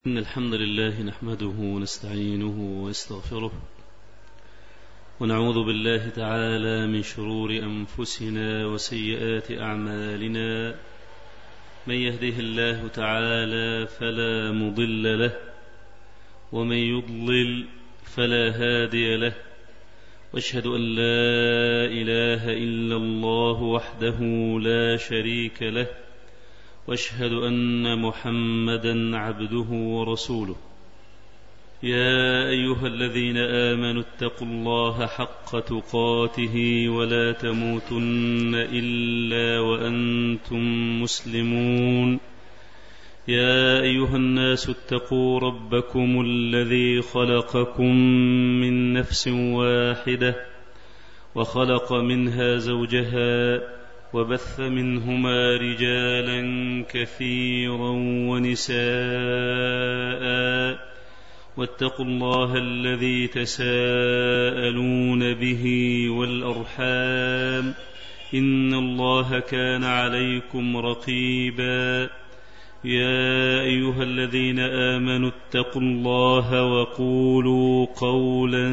إن الحمد لله نحمده ونستعينه ونستغفره ونعوذ بالله تعالى من شرور أنفسنا وسيئات أعمالنا. من يهده الله تعالى فلا مضل له ومن يضلل فلا هادي له، واشهد أن لا إله إلا الله وحده لا شريك له، واشهد أن محمدا عبده ورسوله. يا أيها الذين آمنوا اتقوا الله حق تقاته ولا تموتن إلا وأنتم مسلمون. يا أيها الناس اتقوا ربكم الذي خلقكم من نفس واحدة وخلق منها زوجها وبث منهما رجالا كثيرا ونساء، واتقوا الله الذي تساءلون به والأرحام، إن الله كان عليكم رقيبا. يا أيها الذين آمنوا اتقوا الله وقولوا قولا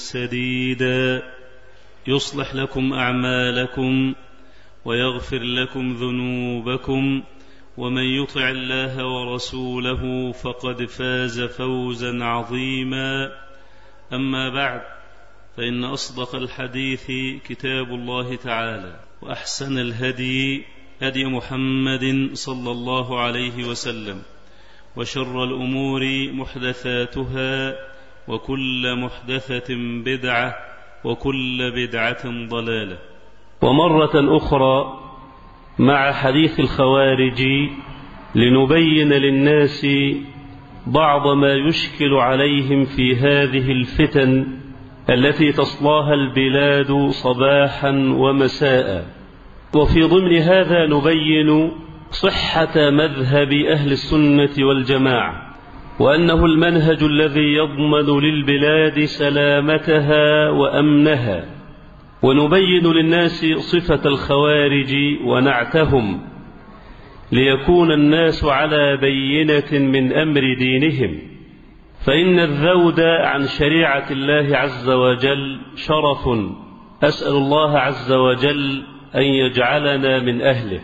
سديدا يصلح لكم أعمالكم ويغفر لكم ذنوبكم، ومن يطع الله ورسوله فقد فاز فوزا عظيما. أما بعد، فإن أصدق الحديث كتاب الله تعالى، وأحسن الهدي هدي محمد صلى الله عليه وسلم، وشر الأمور محدثاتها، وكل محدثة بدعة، وكل بدعة ضلالة. ومرة أخرى مع حديث الخوارج لنبين للناس بعض ما يشكل عليهم في هذه الفتن التي تصلاها البلاد صباحا ومساء. وفي ضمن هذا نبين صحة مذهب أهل السنة والجماعة، وأنه المنهج الذي يضمن للبلاد سلامتها وأمنها. ونبين للناس صفة الخوارج ونعتهم، ليكون الناس على بينة من أمر دينهم، فإن الذود عن شريعة الله عز وجل شرف، أسأل الله عز وجل أن يجعلنا من أهله.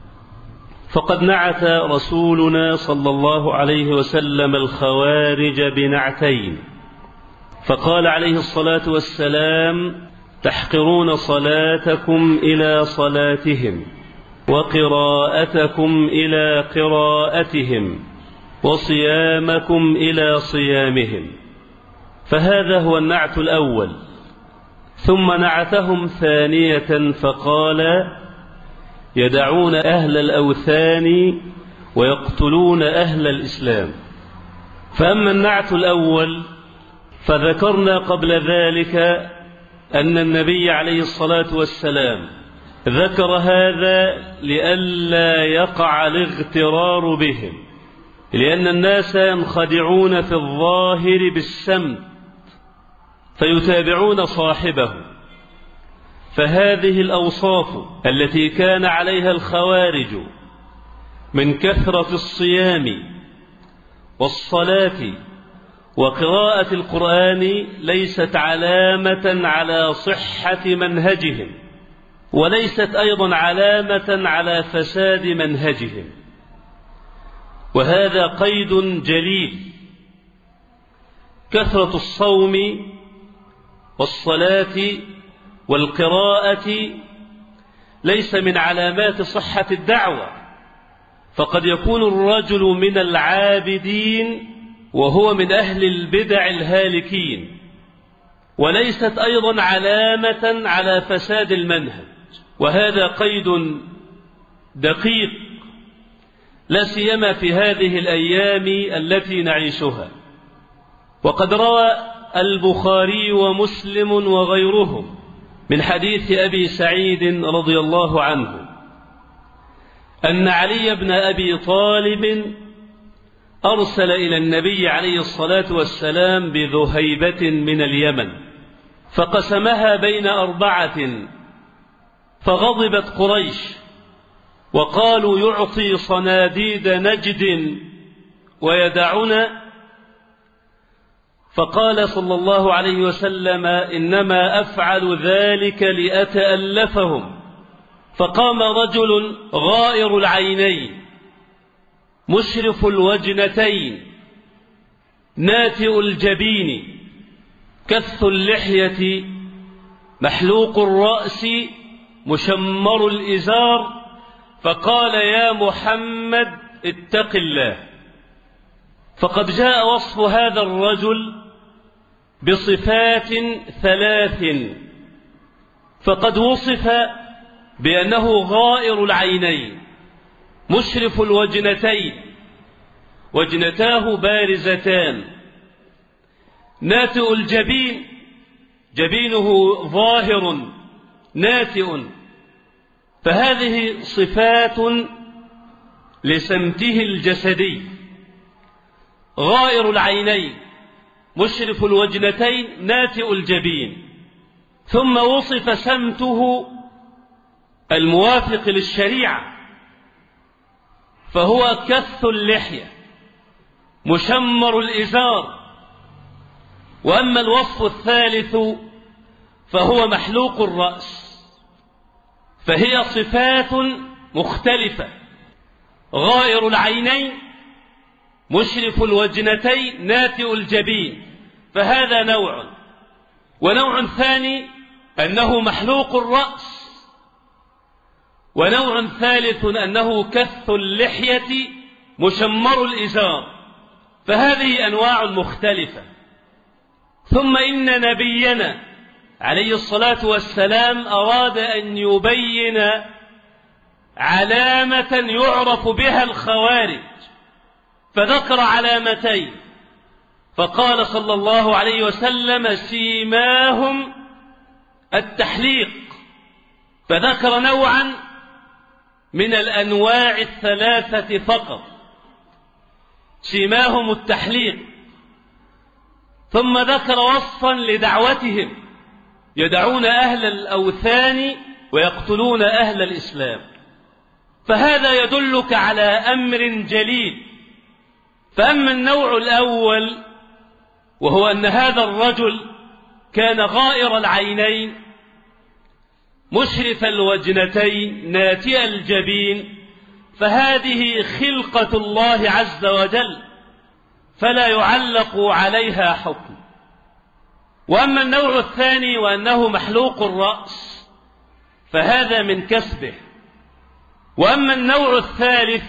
فقد نعت رسولنا صلى الله عليه وسلم الخوارج بنعتين، فقال عليه الصلاة والسلام: تحقرون صلاتكم إلى صلاتهم، وقراءتكم إلى قراءتهم، وصيامكم إلى صيامهم. فهذا هو النعت الأول. ثم نعتهم ثانية فقال: يدعون أهل الأوثان ويقتلون أهل الإسلام. فأما النعت الأول فذكرنا قبل ذلك أن النبي عليه الصلاة والسلام ذكر هذا لئلا يقع الاغترار بهم، لأن الناس ينخدعون في الظاهر بالسمت فيتابعون صاحبه. فهذه الأوصاف التي كان عليها الخوارج من كثرة الصيام والصلاة وقراءة القرآن ليست علامة على صحة منهجهم، وليست أيضا علامة على فساد منهجهم. وهذا قيد جليل. كثرة الصوم والصلاة والقراءة ليس من علامات صحة الدعوة، فقد يكون الرجل من العابدين وهو من أهل البدع الهالكين، وليست أيضا علامة على فساد المنهج. وهذا قيد دقيق، لا سيما في هذه الأيام التي نعيشها. وقد روى البخاري ومسلم وغيرهم من حديث أبي سعيد رضي الله عنه أن علي بن أبي طالب أرسل إلى النبي عليه الصلاة والسلام بذهيبة من اليمن، فقسمها بين 4، فغضبت قريش وقالوا: يعطي صناديد نجد ويدعنا. فقال صلى الله عليه وسلم: إنما أفعل ذلك لأتألفهم. فقام رجل غائر العينين مشرف الوجنتين ناتئ الجبين كث اللحية محلوق الرأس مشمر الإزار، فقال: يا محمد اتق الله. فقد جاء وصف هذا الرجل بصفات 3. فقد وصف بأنه غائر العينين مشرف الوجنتين، وجنتاه بارزتان، ناتئ الجبين، جبينه ظاهر ناتئ. فهذه صفات لسمته الجسدي: غائر العينين مشرف الوجنتين ناتئ الجبين. ثم وصف سمته الموافق للشريعة، فهو كث اللحية مشمر الإزار. وأما الوصف الثالث فهو محلوق الرأس. فهي صفات مختلفة: غائر العينين مشرف الوجنتين ناتئ الجبين، فهذا نوع. ونوع ثاني أنه محلوق الرأس. ونوع ثالث أنه كث اللحية مشمر الإزار. فهذه أنواع مختلفة. ثم إن نبينا عليه الصلاة والسلام أراد أن يبين علامة يعرف بها الخوارج، فذكر علامتين. فقال صلى الله عليه وسلم: سيماهم التحليق. فذكر نوعا من الأنواع 3 فقط: سيماهم التحليق. ثم ذكر وصفا لدعوتهم: يدعون أهل الأوثان ويقتلون أهل الإسلام. فهذا يدلك على أمر جليل. فأما النوع الأول وهو أن هذا الرجل كان غائر العينين مشرف الوجنتين ناتئ الجبين، فهذه خلقة الله عز وجل فلا يعلق عليها حكم. وأما النوع الثاني وأنه محلوق الرأس فهذا من كسبه. وأما النوع الثالث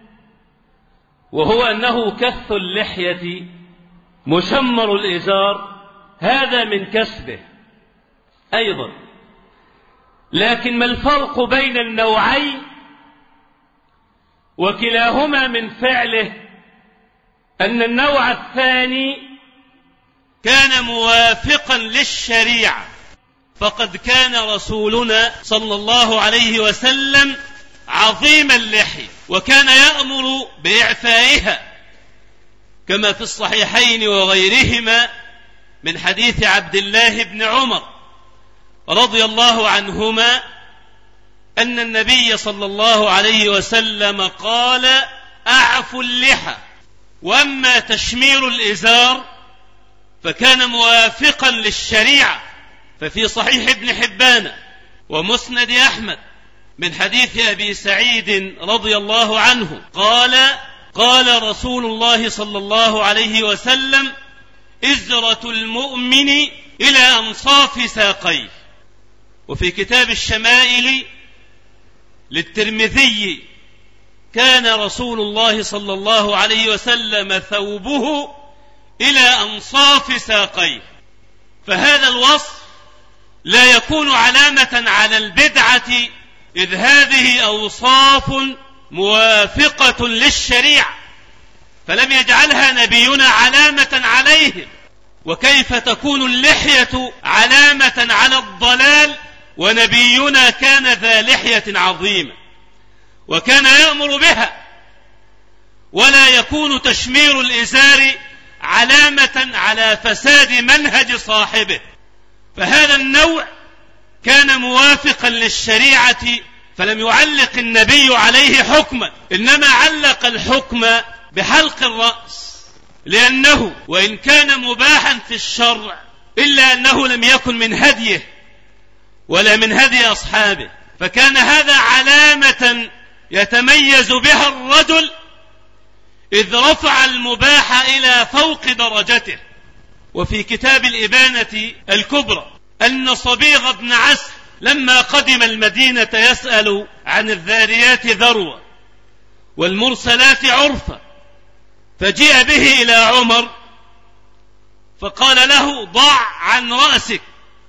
وهو أنه كث اللحية مشمر الإزار، هذا من كسبه أيضا. لكن ما الفرق بين النوعين؟ وكلاهما من فعله أن النوع الثاني كان موافقا للشريعة. فقد كان رسولنا صلى الله عليه وسلم عظيم اللحية، وكان يأمر بإعفائها، كما في الصحيحين وغيرهما من حديث عبد الله بن عمر رضي الله عنهما أن النبي صلى الله عليه وسلم قال: أعفوا اللحى. وأما تشمير الإزار فكان موافقا للشريعة. ففي صحيح ابن حبان ومسند أحمد من حديث أبي سعيد رضي الله عنه قال رسول الله صلى الله عليه وسلم: إزرة المؤمن إلى أنصاف ساقيه. وفي كتاب الشمائل للترمذي: كان رسول الله صلى الله عليه وسلم ثوبه إلى أنصاف ساقيه. فهذا الوصف لا يكون علامة على البدعة، إذ هذه أوصاف موافقة للشريعة، فلم يجعلها نبينا علامة عليهم. وكيف تكون اللحية علامة على الضلال ونبينا كان ذا لحية عظيمة وكان يأمر بها؟ ولا يكون تشمير الإزار علامة على فساد منهج صاحبه. فهذا النوع كان موافقا للشريعة، فلم يعلق النبي عليه حكما، إنما علق الحكم بحلق الرأس، لأنه وإن كان مباحا في الشرع إلا أنه لم يكن من هديه ولا من هدي أصحابه، فكان هذا علامة يتميز بها الرجل إذ رفع المباح إلى فوق درجته. وفي كتاب الإبانة الكبرى أن صبيغ بن عسل لما قدم المدينة يسأل عن الذاريات ذروة والمرسلات عرفة، فجيء به إلى عمر فقال له ضع عن رأسك،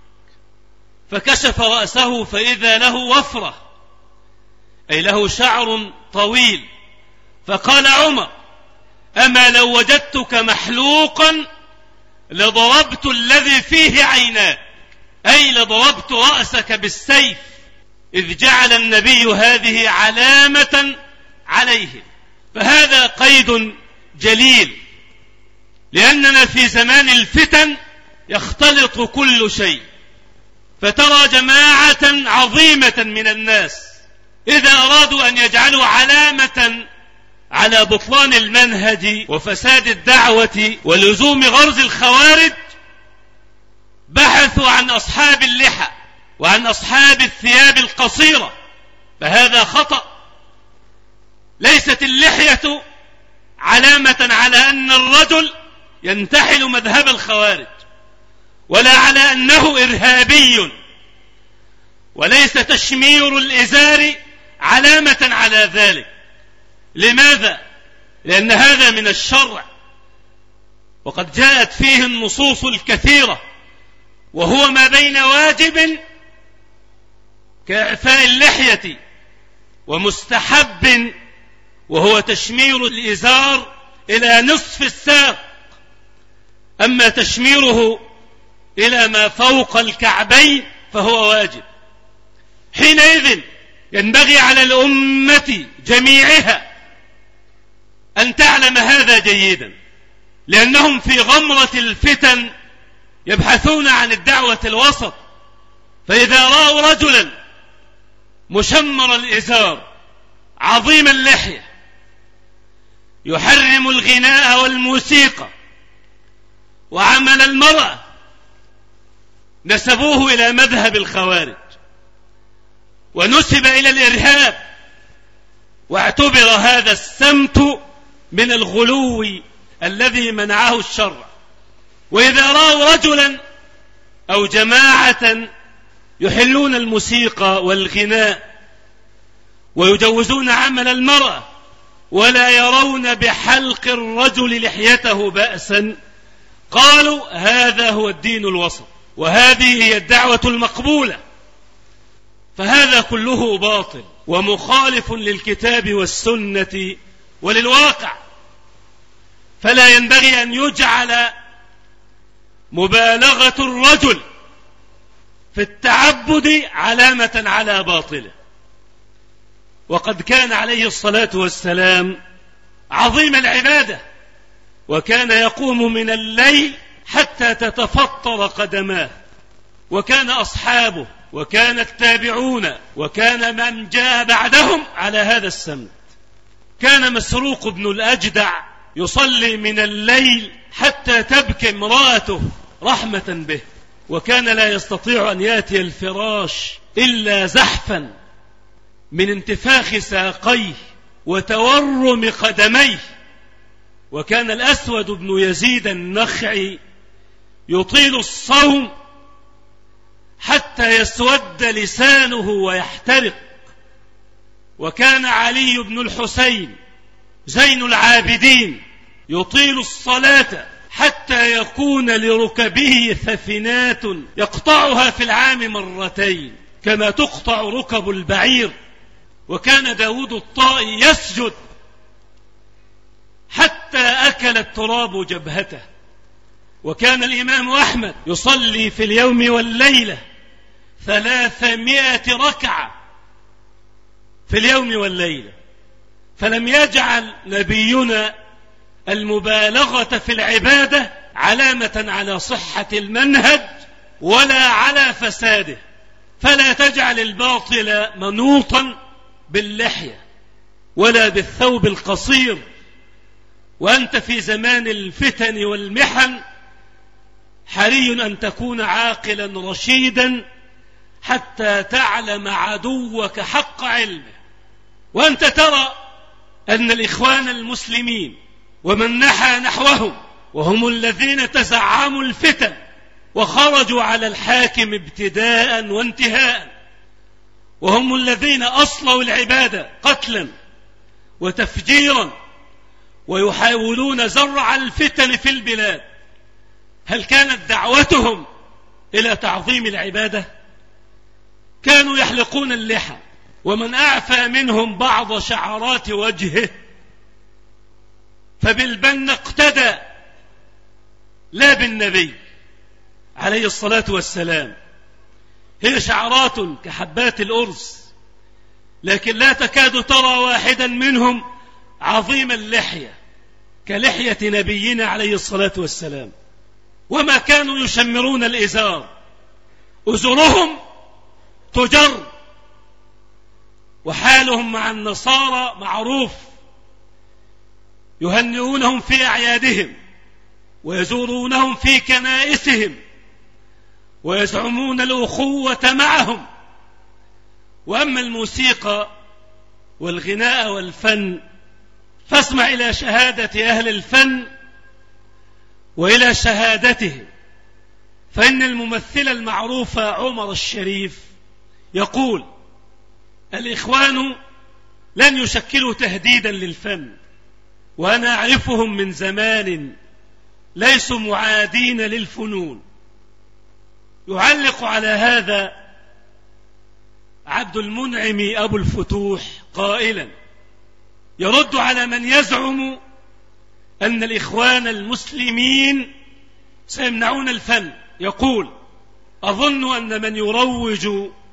فكشف رأسه فإذا له وفرة، أي له شعر طويل. فقال عمر أما لو وجدتك محلوقا لضربت الذي فيه عيناك، أي لضربت رأسك بالسيف، إذ جعل النبي هذه علامة عليه. فهذا قيد جليل، لأننا في زمان الفتن يختلط كل شيء، فترى جماعة عظيمة من الناس إذا أرادوا أن يجعلوا علامة على بطلان المنهج وفساد الدعوة ولزوم غرز الخوارج بحثوا عن أصحاب اللحى وعن أصحاب الثياب القصيرة، فهذا خطأ. ليست اللحية علامة على أن الرجل ينتحل مذهب الخوارج، ولا على أنه إرهابي، وليس تشمير الإزار علامة على ذلك. لماذا؟ لأن هذا من الشرع، وقد جاءت فيه النصوص الكثيرة، وهو ما بين واجب كإعفاء اللحية ومستحب وهو تشمير الإزار إلى نصف الساق، أما تشميره إلى ما فوق الكعبين فهو واجب. حينئذ ينبغي على الأمة جميعها أن تعلم هذا جيدا، لأنهم في غمرة الفتن يبحثون عن الدعوة الوسط، فإذا رأوا رجلا مشمر الإزار عظيم اللحية يحرم الغناء والموسيقى وعمل المرأة نسبوه إلى مذهب الخوارج ونسب إلى الإرهاب، واعتبر هذا السمت من الغلو الذي منعه الشرع. وإذا رأوا رجلا أو جماعة يحلون الموسيقى والغناء ويجوزون عمل المرأة ولا يرون بحلق الرجل لحيته بأسا، قالوا هذا هو الدين الوسط وهذه هي الدعوة المقبولة. فهذا كله باطل ومخالف للكتاب والسنة وللواقع، فلا ينبغي أن يجعل مبالغة الرجل في التعبد علامة على باطله. وقد كان عليه الصلاة والسلام عظيم العبادة، وكان يقوم من الليل حتى تتفطر قدماه، وكان أصحابه وكان التابعون وكان من جاء بعدهم على هذا السمت. كان مسروق بن الأجدع يصلي من الليل حتى تبكي امرأته رحمة به، وكان لا يستطيع أن يأتي الفراش إلا زحفا من انتفاخ ساقيه وتورم قدميه. وكان الأسود بن يزيد النخعي يطيل الصوم حتى يسود لسانه ويحترق. وكان علي بن الحسين زين العابدين يطيل الصلاة حتى يكون لركبه ثفنات يقطعها في العام مرتين كما تقطع ركب البعير. وكان داود الطائي يسجد حتى أكل التراب جبهته. وكان الإمام أحمد يصلي في اليوم والليلة 300 ركعة في اليوم والليلة. فلم يجعل نبينا المبالغة في العبادة علامة على صحة المنهج ولا على فساده. فلا تجعل الباطل منوطا باللحية ولا بالثوب القصير وأنت في زمان الفتن والمحن حري أن تكون عاقلا رشيدا حتى تعلم عدوك حق علمه. وأنت ترى أن الإخوان المسلمين ومن نحى نحوهم وهم الذين تزعموا الفتن وخرجوا على الحاكم ابتداء وانتهاء، وهم الذين أصلوا العبادة قتلا وتفجيرا ويحاولون زرع الفتن في البلاد، هل كانت دعوتهم إلى تعظيم العبادة؟ كانوا يحلقون اللحى، ومن أعفى منهم بعض شعرات وجهه فبالبن اقتدى لا بالنبي عليه الصلاة والسلام. هي شعرات كحبات الأرز، لكن لا تكاد ترى واحدا منهم عظيم اللحية كلحية نبينا عليه الصلاة والسلام. وما كانوا يشمرون الإزار، أزرهم تجر. وحالهم مع النصارى معروف، يهنئونهم في أعيادهم ويزورونهم في كنائسهم ويزعمون الأخوة معهم. وأما الموسيقى والغناء والفن فاسمع إلى شهادة أهل الفن وإلى شهادتهم، فإن الممثل المعروف عمر الشريف يقول: الإخوان لن يشكلوا تهديدا للفن، وأنا أعرفهم من زمان ليسوا معادين للفنون. يعلق على هذا عبد المنعم أبو الفتوح قائلا، يرد على من يزعم أن الإخوان المسلمين سيمنعون الفن، يقول: أظن أن من يروج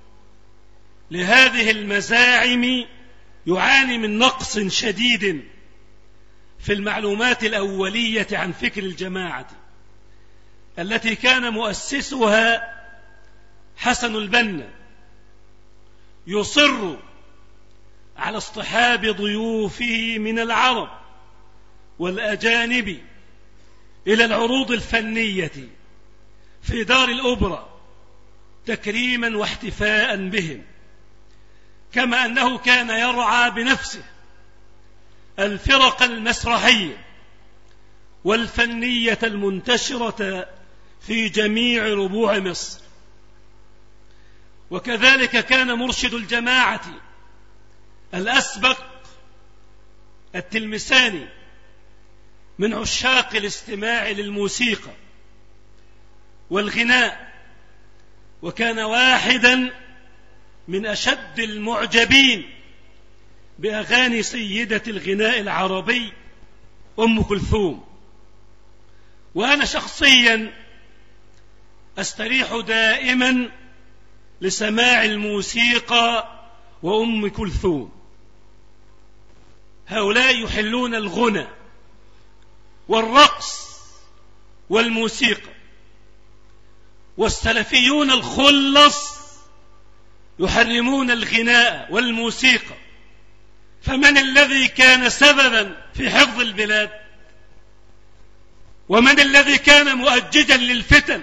لهذه المزاعم يعاني من نقص شديد في المعلومات الأولية عن فكر الجماعة التي كان مؤسسها حسن البنا يصر على اصطحاب ضيوفه من العرب والأجانب إلى العروض الفنية في دار الأوبرا تكريما واحتفاء بهم، كما أنه كان يرعى بنفسه الفرق المسرحية والفنية المنتشرة في جميع ربوع مصر. وكذلك كان مرشد الجماعة الأسبق التلمساني من عشاق الاستماع للموسيقى والغناء، وكان واحدا من أشد المعجبين بأغاني سيدة الغناء العربي أم كلثوم. وأنا شخصيا أستريح دائما لسماع الموسيقى وأم كلثوم. هؤلاء يحلون الغنى والرقص والموسيقى، والسلفيون الخلص يحرمون الغناء والموسيقى. فمن الذي كان سببا في حفظ البلاد؟ ومن الذي كان مؤججا للفتن؟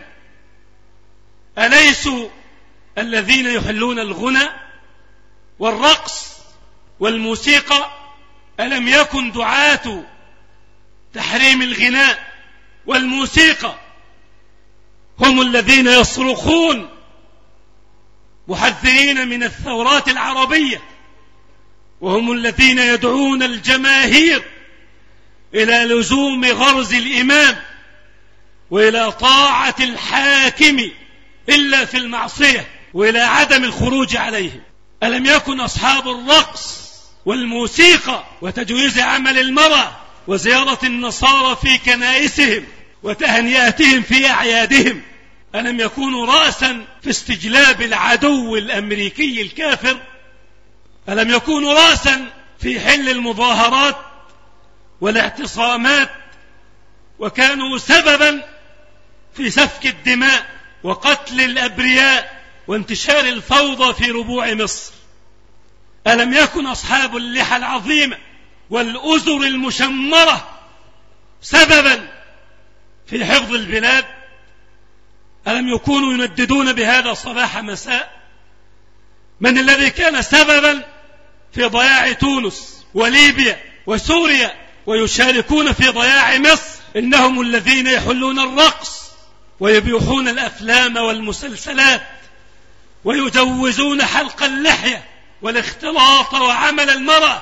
أليسوا الذين يحلون الغنى والرقص والموسيقى؟ ألم يكن دعاة تحريم الغناء والموسيقى هم الذين يصرخون محذرين من الثورات العربية، وهم الذين يدعون الجماهير إلى لزوم غرز الإمام وإلى طاعة الحاكم إلا في المعصية وإلى عدم الخروج عليهم؟ ألم يكن أصحاب الرقص والموسيقى وتجويز عمل المرأة وزيارة النصارى في كنائسهم وتهنئتهم في أعيادهم ألم يكونوا رأسا في استجلاب العدو الأمريكي الكافر؟ ألم يكونوا رأسا في حل المظاهرات والاعتصامات، وكانوا سببا في سفك الدماء وقتل الأبرياء وانتشار الفوضى في ربوع مصر؟ ألم يكن أصحاب اللحى العظيمة والأزر المشمرة سببا في حفظ البلاد؟ ألم يكونوا ينددون بهذا صباح مساء؟ من الذي كان سببا في ضياع تونس وليبيا وسوريا ويشاركون في ضياع مصر؟ إنهم الذين يحلون الرقص ويبيحون الأفلام والمسلسلات ويجوزون حلق اللحية والاختلاط وعمل المرأة.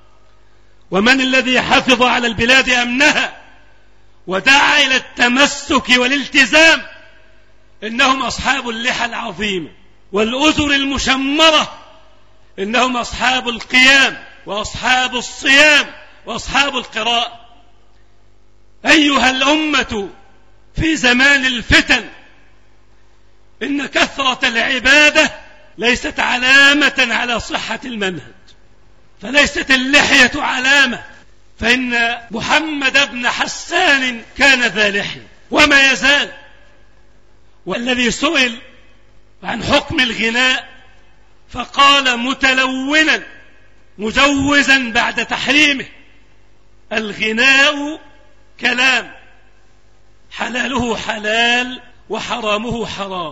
ومن الذي حفظ على البلاد أمنها ودعا إلى التمسك والالتزام؟ إنهم أصحاب اللحى العظيمة والأزر المشمرة، إنهم أصحاب القيام وأصحاب الصيام وأصحاب القراءة. أيها الأمة في زمان الفتن، إن كثرة العبادة ليست علامة على صحة المنهج، فليست اللحية علامة، فإن محمد بن حسان كان ذا لحية وما يزال. والذي سئل عن حكم الغناء فقال متلونا مجوزا بعد تحريمه: الغناء كلام، حلاله حلال وحرامه حرام.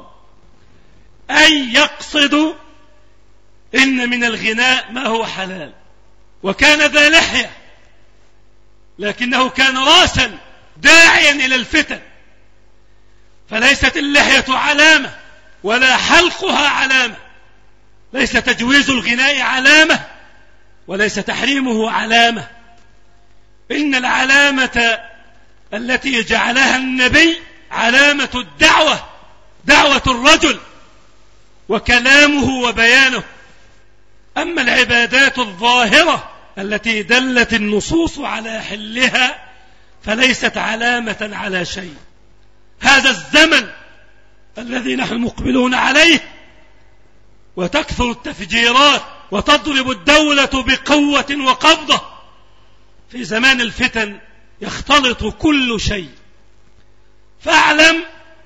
أي يقصد إن من الغناء ما هو حلال. وكان ذا لحية، لكنه كان راسا داعيا إلى الفتن، فليست اللحية علامة ولا حلقها علامة، ليس تجويز الغناء علامة وليس تحريمه علامة. إن العلامة التي جعلها النبي علامة الدعوة، دعوة الرجل وكلامه وبيانه. أما العبادات الظاهرة التي دلت النصوص على حلها فليست علامة على شيء. هذا الزمن الذي نحن مقبلون عليه وتكثر التفجيرات وتضرب الدولة بقوة وقبضة، في زمان الفتن يختلط كل شيء. فاعلم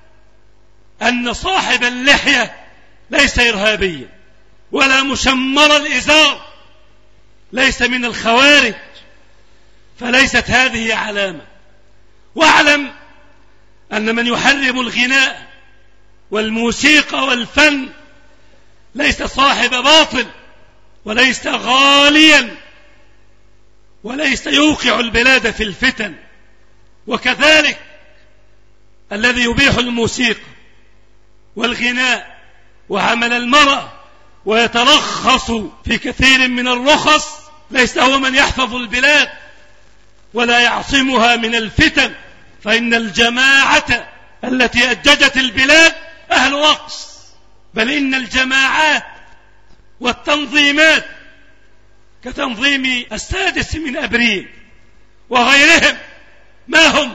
أن صاحب اللحية ليس إرهابيا ولا مشمر الإزار، ليس من الخوارج، فليست هذه علامة. واعلم أن من يحرم الغناء والموسيقى والفن ليس صاحب باطل وليس غاليا وليس يوقع البلاد في الفتن. وكذلك الذي يبيح الموسيقى والغناء وعمل المرأة ويترخص في كثير من الرخص ليس هو من يحفظ البلاد ولا يعصمها من الفتن، فإن الجماعة التي أججت البلاد أهل رقص، بل إن الجماعات والتنظيمات كتنظيم 6 من أبريل وغيرهم ما هم؟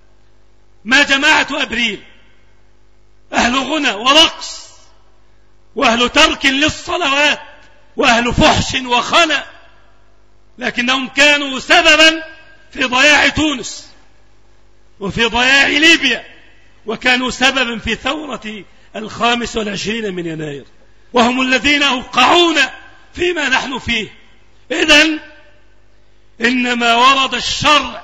ما جماعة أبريل؟ أهل غنى ورقص وأهل ترك للصلوات وأهل فحش وخنا، لكنهم كانوا سببا في ضياع تونس وفي ضياع ليبيا، وكانوا سببا في ثورة 25 من يناير، وهم الذين أوقعونا فيما نحن فيه. إذن إنما ورد الشرع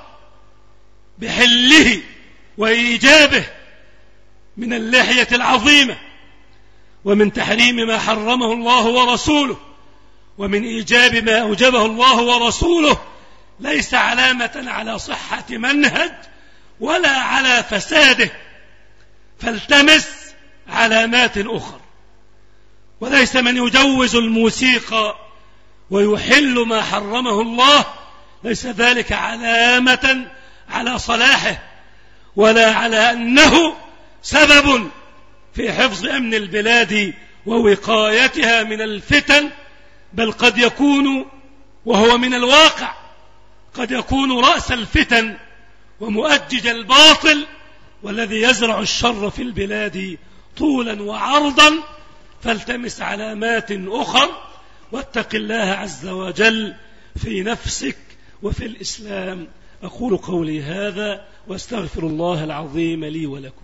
بحله وإيجابه من اللحية العظيمة، ومن تحريم ما حرمه الله ورسوله، ومن إيجاب ما أوجبه الله ورسوله، ليس علامة على صحة منهج ولا على فساده، فالتمس علامات أخرى. وليس من يجوز الموسيقى ويحل ما حرمه الله، ليس ذلك علامة على صلاحه ولا على أنه سبب في حفظ أمن البلاد ووقايتها من الفتن، بل قد يكون، وهو من الواقع، قد يكون رأس الفتن ومؤجج الباطل والذي يزرع الشر في البلاد طولا وعرضا. فالتمس علامات أخرى واتق الله عز وجل في نفسك وفي الإسلام. أقول قولي هذا واستغفر الله العظيم لي ولكم.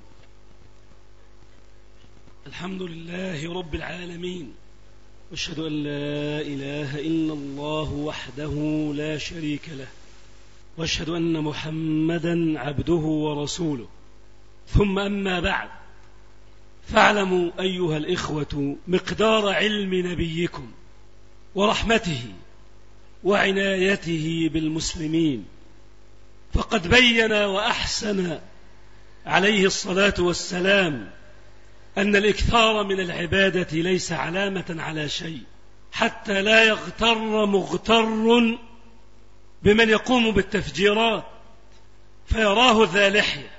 الحمد لله رب العالمين، واشهد أن لا إله إلا الله وحده لا شريك له، واشهد أن محمدا عبده ورسوله. ثم أما بعد، فاعلموا أيها الإخوة مقدار علم نبيكم ورحمته وعنايته بالمسلمين، فقد بين وأحسن عليه الصلاة والسلام أن الإكثار من العبادة ليس علامة على شيء، حتى لا يغتر مغتر بمن يقوم بالتفجيرات فيراه ذا لحية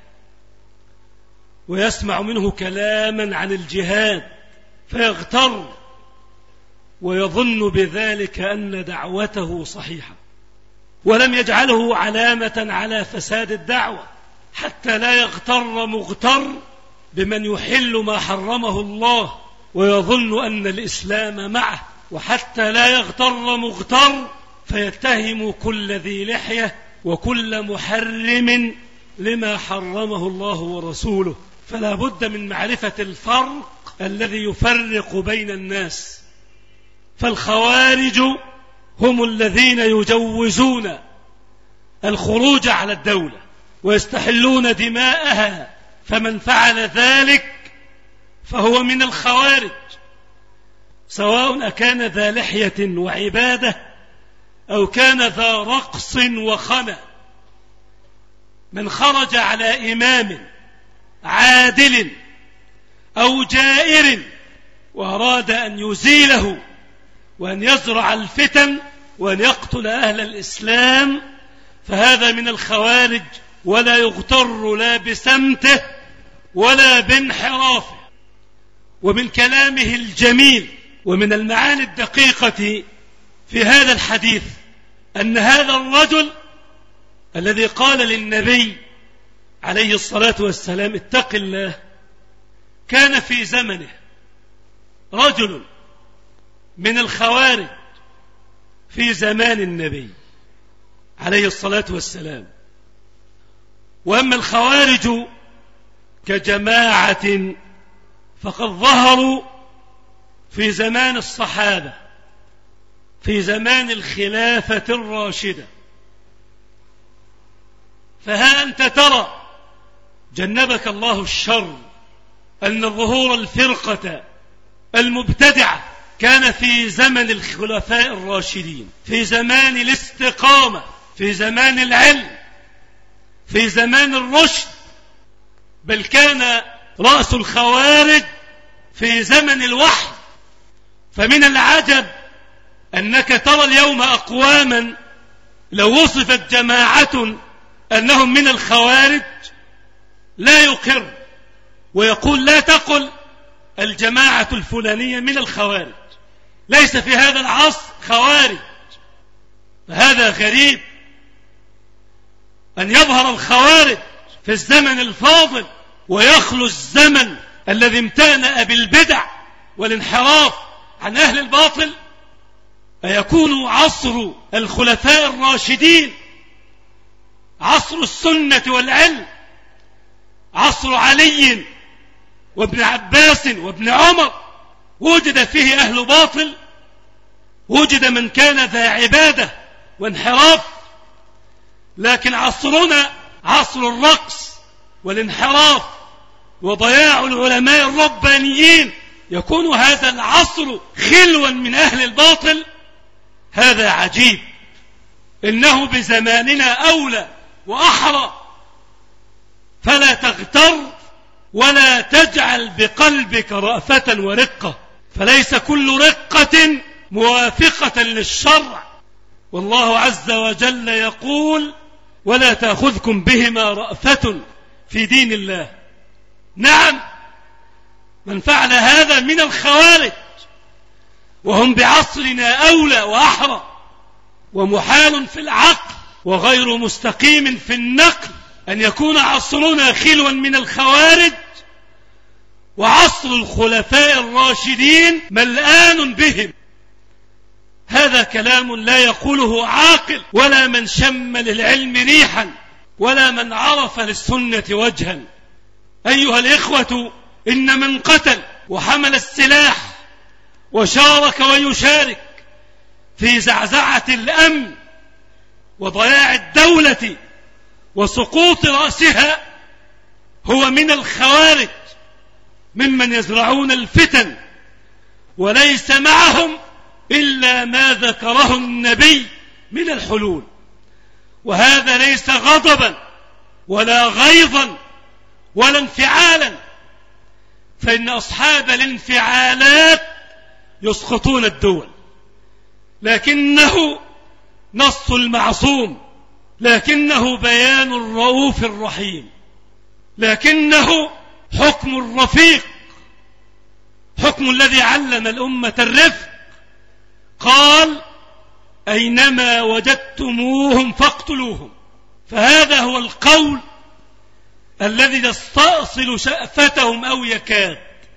ويسمع منه كلاما عن الجهاد فيغتر ويظن بذلك أن دعوته صحيحة، ولم يجعله علامة على فساد الدعوة، حتى لا يغتر مغتر بمن يحل ما حرمه الله ويظن أن الإسلام معه، وحتى لا يغتر مغتر فيتهم كل ذي لحية وكل محرم لما حرمه الله ورسوله. فلا بد من معرفة الفرق الذي يفرق بين الناس. فالخوارج هم الذين يجوزون الخروج على الدولة ويستحلون دماءها، فمن فعل ذلك فهو من الخوارج، سواء أكان ذا لحية وعبادة أو كان ذا رقص وخنا. من خرج على إمام عادل أو جائر وأراد أن يزيله وأن يزرع الفتن وأن يقتل أهل الإسلام فهذا من الخوارج، ولا يغتر لا بسمته ولا بانحرافه. ومن كلامه الجميل ومن المعاني الدقيقة في هذا الحديث أن هذا الرجل الذي قال للنبي عليه الصلاة والسلام اتق الله، كان في زمنه رجل من الخوارج في زمان النبي عليه الصلاة والسلام. وأما الخوارج كجماعة فقد ظهروا في زمان الصحابة في زمان الخلافة الراشدة. فها أنت ترى جنبك الله الشر أن ظهور الفرقة المبتدعة كان في زمن الخلفاء الراشدين، في زمان الاستقامة، في زمان العلم، في زمان الرشد، بل كان رأس الخوارج في زمن الوحي. فمن العجب أنك ترى اليوم أقواما لو وصفت جماعة أنهم من الخوارج لا يقر ويقول لا تقل الجماعة الفلانية من الخوارج، ليس في هذا العصر خوارج. فهذا غريب أن يظهر الخوارج في الزمن الفاضل ويخلو الزمن الذي امتلأ بالبدع والانحراف عن أهل الباطل. أيكون عصر الخلفاء الراشدين عصر السنة والعلم، عصر علي وابن عباس وابن عمر وجد فيه أهل باطل؟ وجد من كان ذا عبادة وانحراف. لكن عصرنا عصر الرقص والانحراف وضياع العلماء الربانيين، يكون هذا العصر خلوا من أهل الباطل؟ هذا عجيب. إنه بزماننا أولى وأحرى. فلا تغتر ولا تجعل بقلبك رأفة ورقة، فليس كل رقة موافقة للشرع. والله عز وجل يقول ولا تأخذكم بهما رأفة في دين الله. نعم، من فعل هذا من الخوارج، وهم بعصرنا أولى وأحرى، ومحال في العقل وغير مستقيم في النقل أن يكون عصرنا خلوا من الخوارج وعصر الخلفاء الراشدين ملآن بهم. هذا كلام لا يقوله عاقل، ولا من شم للعلم ريحا، ولا من عرف للسنة وجها. أيها الإخوة، إن من قتل وحمل السلاح وشارك ويشارك في زعزعة الأمن وضياع الدولة وسقوط رأسها هو من الخوارج، ممن يزرعون الفتن وليس معهم إلا ما ذكره النبي من الحلول. وهذا ليس غضبا ولا غيظا ولا انفعالا، فإن أصحاب الانفعالات يسقطون الدول، لكنه نص المعصوم، لكنه بيان الرؤوف الرحيم، لكنه حكم الرفيق، حكم الذي علم الأمة الرفق. قال: أينما وجدتموهم فاقتلوهم. فهذا هو القول الذي يستأصل شأفتهم أو يكاد.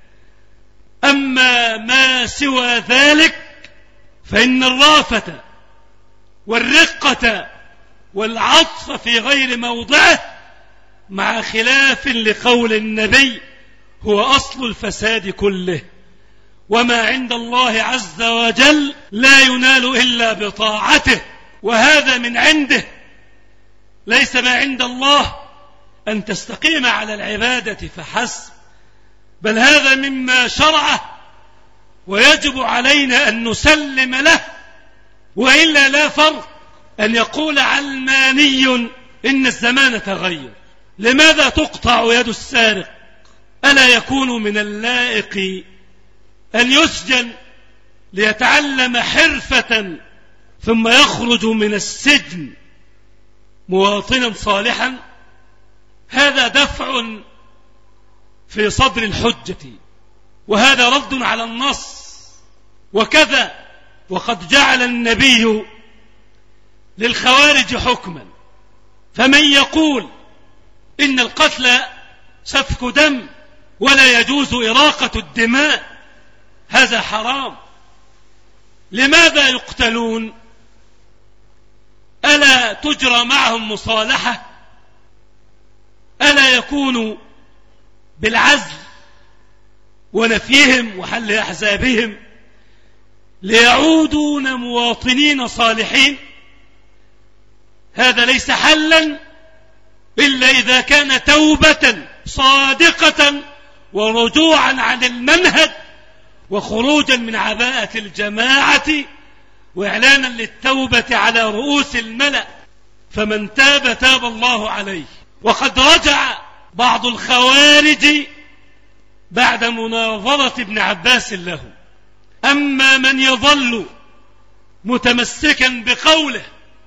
أما ما سوى ذلك فإن الرافة والرقة والعطف في غير موضعه مع خلاف لقول النبي هو أصل الفساد كله. وما عند الله عز وجل لا ينال إلا بطاعته، وهذا من عنده، ليس ما عند الله أن تستقيم على العبادة فحسب، بل هذا مما شرعه ويجب علينا أن نسلم له. وإلا لا فرق أن يقول علماني إن الزمان تغير. لماذا تقطع يد السارق؟ ألا يكون من اللائق أن يسجن ليتعلم حرفة ثم يخرج من السجن مواطنا صالحا؟ هذا دفع في صدر الحجة، وهذا رد على النص. وكذا وقد جعل النبي للخوارج حكما، فمن يقول إن القتل سفك دم ولا يجوز إراقة الدماء هذا حرام. لماذا يقتلون؟ ألا تجرى معهم مصالحة؟ ألا يكون بالعزل ونفيهم وحل أحزابهم ليعودون مواطنين صالحين؟ هذا ليس حلا إلا إذا كان توبة صادقة ورجوعا عن المنهج وخروجا من عباءة الجماعة وإعلانا للتوبة على رؤوس الملأ. فمن تاب تاب الله عليه. وقد رجع بعض الخوارج بعد مناظرة ابن عباس له. أما من يظل متمسكا بقوله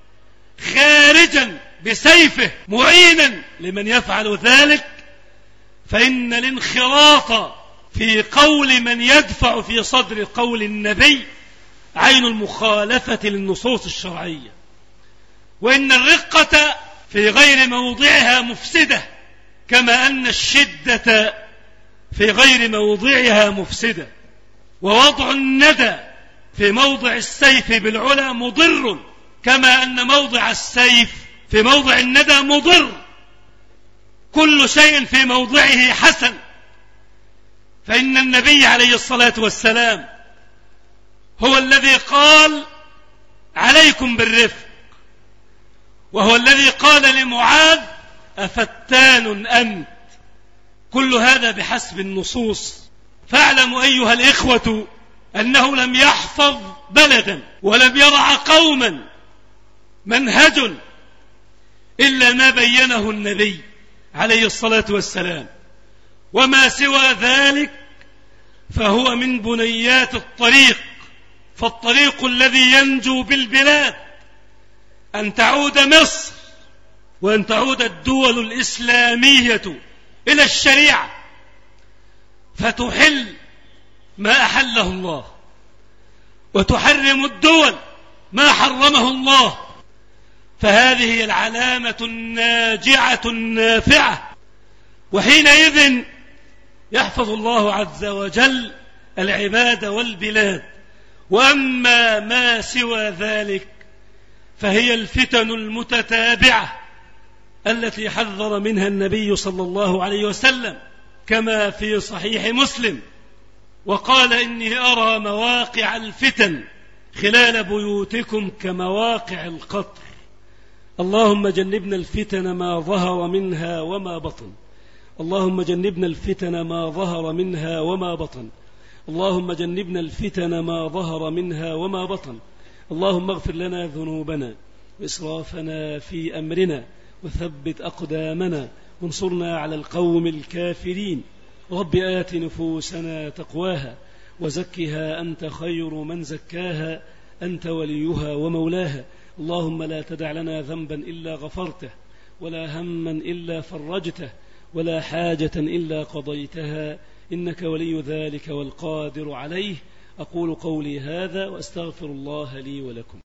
خارجا بسيفه معينا لمن يفعل ذلك، فإن الانخراط في قول من يدفع في صدر قول النبي عين المخالفة للنصوص الشرعية. وإن الرقة في غير موضعها مفسدة، كما أن الشدة في غير موضعها مفسدة. ووضع الندى في موضع السيف بالعلا مضر، كما أن موضع السيف في موضع الندى مضر. كل شيء في موضعه حسن. فإن النبي عليه الصلاة والسلام هو الذي قال عليكم بالرفق، وهو الذي قال لمعاذ أفتان أنت. كل هذا بحسب النصوص. فاعلموا أيها الإخوة أنه لم يحفظ بلدا ولم يرع قوما منهج إلا ما بينه النبي عليه الصلاة والسلام، وما سوى ذلك فهو من بنيات الطريق. فالطريق الذي ينجو بالبلاد أن تعود مصر وأن تعود الدول الإسلامية إلى الشريعة، فتحل ما أحله الله، وتحرم الدول ما حرمه الله. فهذه هي العلامة الناجعة النافعة. وحينئذ يحفظ الله عز وجل العباد والبلاد. وأما ما سوى ذلك فهي الفتن المتتابعة التي حذر منها النبي صلى الله عليه وسلم، كما في صحيح مسلم، وقال إني أرى مواقع الفتن خلال بيوتكم كمواقع القطر. اللهم جنبنا الفتن ما ظهر منها وما بطن. اللهم جنبنا الفتن ما ظهر منها وما بطن. اللهم جنبنا الفتن ما ظهر منها وما بطن. اللهم اغفر لنا ذنوبنا وإسرافنا في أمرنا وثبت أقدامنا وانصرنا على القوم الكافرين. رب آت نفوسنا تقواها وزكها أنت خير من زكاها أنت وليها ومولاها. اللهم لا تدع لنا ذنبا إلا غفرته ولا هما إلا فرجته ولا حاجة إلا قضيتها إنك ولي ذلك والقادر عليه. أقول قولي هذا وأستغفر الله لي ولكم.